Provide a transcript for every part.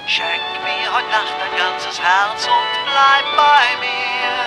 Schenk mir heute Nacht dein ganzes Herz und bleib bei mir.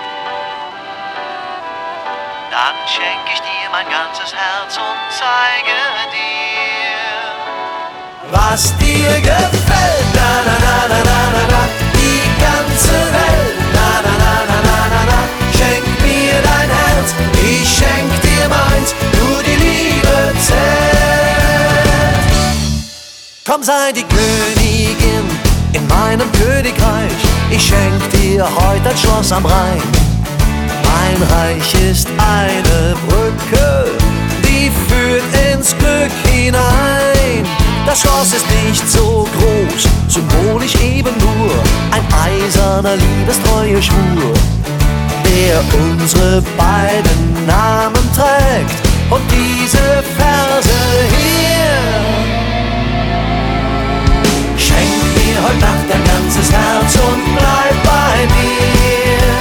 Dann schenk ich dir mein ganzes Herz und zeige dir, was dir gefällt. Na na na na na na na, die ganze Welt. Na na na na na na na, schenk mir dein Herz, ich schenk dir meins, nur die Liebe zählt. Komm, sei die Königin in meinem Königreich, ich schenk dir heute ein Schloss am Rhein. Mein Reich ist eine Brücke, die führt ins Glück hinein. Das Schloss ist nicht so groß, symbolisch eben nur ein eiserner liebestreue Schwur, der unsere beiden Namen trägt und diese Verse hier. Schenk mir heute Nacht dein ganzes Herz und bleib bei mir.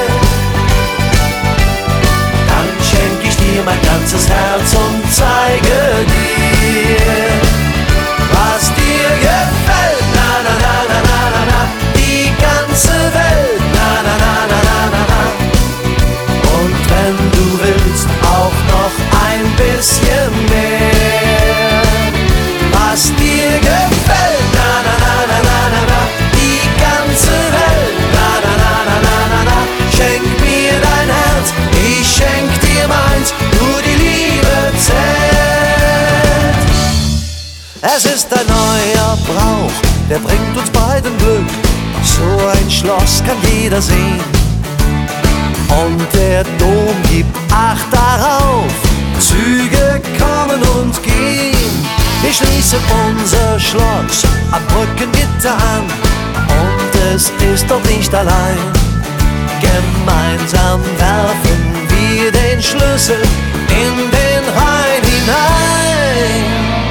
Dann schenk ich dir mein ganzes Herz und zeige dir, was dir gefällt. Na na na na na na na, die ganze Welt. Na na na na na na na. Und wenn du willst, auch noch ein bisschen mehr, was dir gefällt. Na na na na na na na, die ganze Welt. Na na na na na na na, schenk mir dein Herz, ich schenk dir meins, nur die Liebe zählt. Es ist ein neuer Brauch, der bringt uns beiden Glück. So ein Schloss kann jeder sehen. Und der Dom gibt Acht darauf, Züge kommen und gehen. Wir schließen unser Schloss am Brückengitter an, und es ist doch nicht allein. Gemeinsam werfen wir den Schlüssel in den Rhein hinein.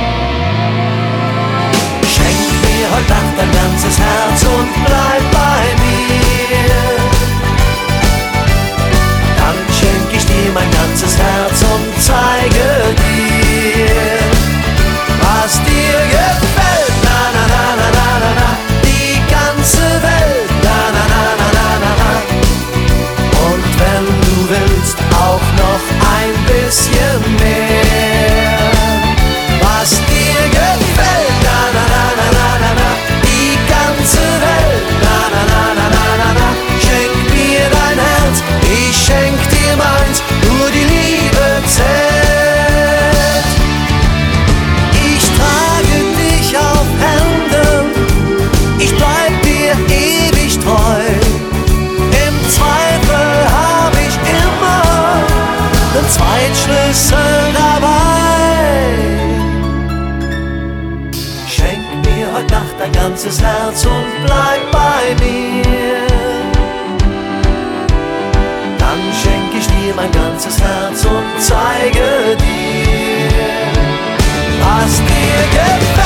Schenk mir heute Nacht dein ganzes Herz und bleib bei mir. Dann schenk ich dir mein ganzes Herz und zeige dir, was dir gefällt. Na na na na na na na, die ganze Welt. Na na na na na na na. Und wenn du willst, auch noch ein bisschen mehr, was dir gefällt. Na na na na na na na, die ganze Welt. Na na na na na na na, schenk mir dein Herz, ich schenk dir meins, nur die Liebe zählt. Ich trage dich auf Händen, ich bleib dir ewig treu. Im Zweifel hab ich immer den Zweitschlüssel dabei. Schenk mir heute Nacht dein ganzes Herz und bleib bei mir. Dann schenk ich dir mein ganzes Herz und zeige dir, was dir gefällt.